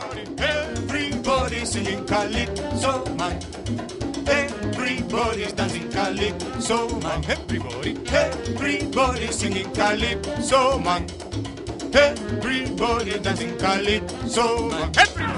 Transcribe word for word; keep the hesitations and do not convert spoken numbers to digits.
Everybody singing calypso, man. Everybody's dancing calypso, man. Everybody, everybody singing calypso, man. Everybody dancing calypso, man. Everybody.